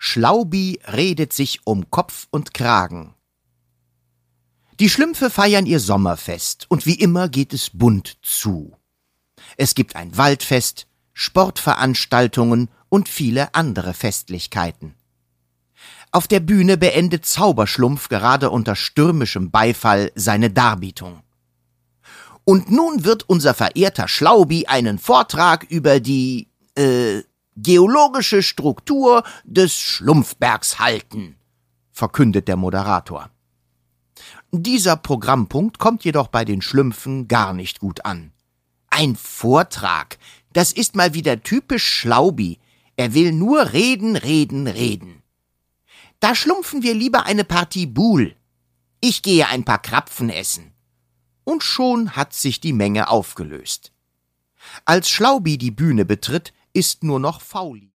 Schlaubi redet sich um Kopf und Kragen. Die Schlümpfe feiern ihr Sommerfest und wie immer geht es bunt zu. Es gibt ein Waldfest, Sportveranstaltungen und viele andere Festlichkeiten. Auf der Bühne beendet Zauberschlumpf gerade unter stürmischem Beifall seine Darbietung. Und nun wird unser verehrter Schlaubi einen Vortrag über die, geologische Struktur des Schlumpfbergs halten, verkündet der Moderator. Dieser Programmpunkt kommt jedoch bei den Schlümpfen gar nicht gut an. Ein Vortrag, das ist mal wieder typisch Schlaubi. Er will nur reden, reden, reden. Da schlumpfen wir lieber eine Partie Buhl. Ich gehe ein paar Krapfen essen. Und schon hat sich die Menge aufgelöst. Als Schlaubi die Bühne betritt, ist nur noch Fauli.